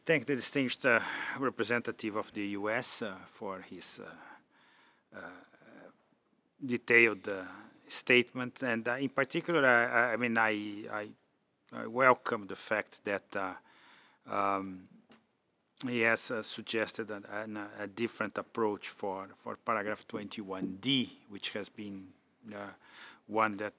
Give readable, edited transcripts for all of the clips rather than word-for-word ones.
thank the distinguished representative of the U.S. For his uh, detailed statement, and in particular, I mean, I welcome the fact that um, he has suggested a different approach for paragraph 21D, which has been one that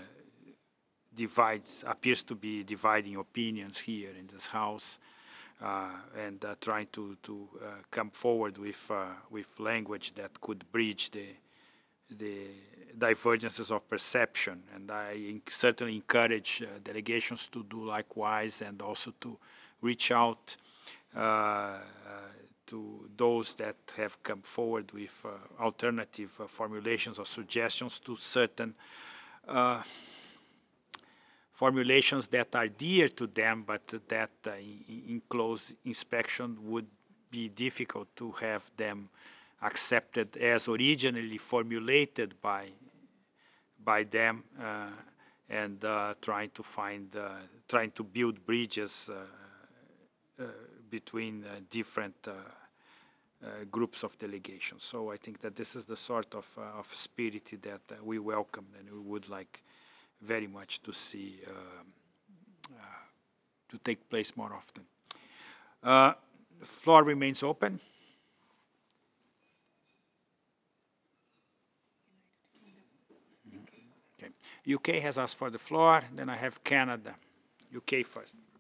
appears to be dividing opinions here in this House, and trying to come forward with language that could bridge the divergences of perception. And I certainly encourage delegations to do likewise, and also to reach out uh, to those that have come forward with alternative formulations or suggestions to certain uh, formulations that are dear to them, but that in close inspection would be difficult to have them accepted as originally formulated by them, and trying to build bridges between different groups of delegations. So I think that this is the sort of spirit that we welcome, and we would like very much to see to take place more often. The floor remains open. Okay. UK has asked for the floor, then I have Canada. UK first.